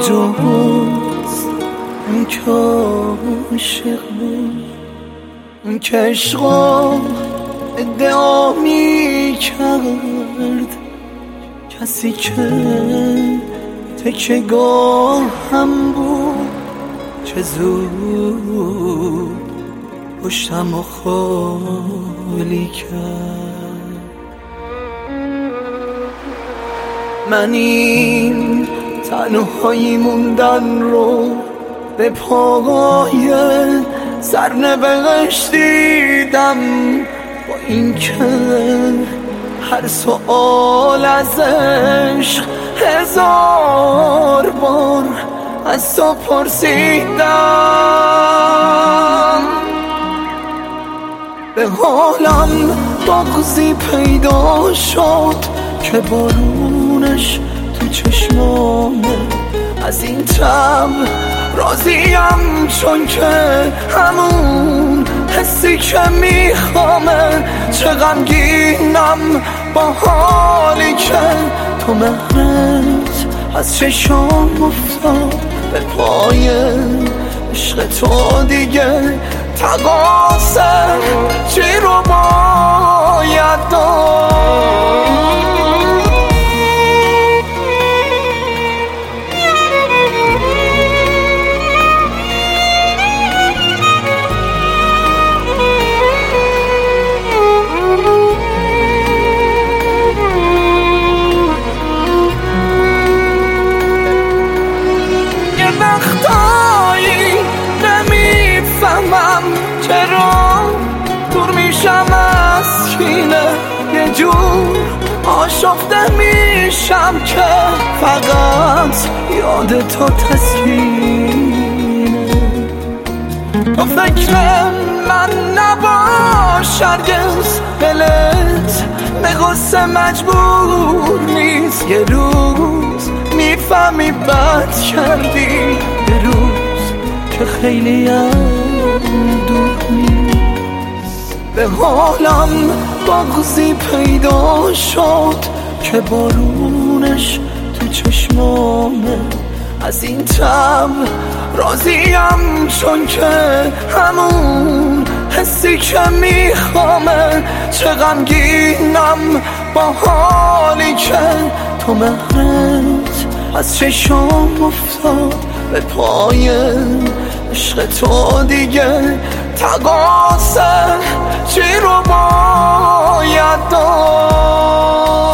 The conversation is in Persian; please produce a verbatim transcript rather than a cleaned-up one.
کجاست اون که عاشق بود، اون که عشقا ادعا می کرد، کسی که تکیه‌گاه هم بود، چه زود پشتم و خالی کرد. من این تنهایی موندن رو به پای سرنوشت دیدم، با این که هر سؤال از عشق هزار بار از تو پرسیدم. به حالم بغضی پیدا شد که بارونش تو چشمامه، از این تب راضیم چون که همون حسی که میخوامه. چه غمگینم با حالی که تو مهرت از چشام افتاد به پای عشق تو. دیگه تقاصر چی رو باید داد؟ وقتایی نمیفهمم چرا دور میشم از کینه، یه جور آشفته میشم که فقط یاد تو تسکینه. تو فکر من نباش هرگز، دلت به غصه مجبور نیست. یه روز میفهمی بد کردی، یه روز که خیلی هم دور نیست. به حالم بغضی پیدا شد که بارونش تو چشمامه، از این تب راضیم چون که همون حسی که میخوامه. چه غمگینم با حالی که تو مهرت از چشام افتاد به پای عشق تو. دیگه تقاصر چی رو باید داد؟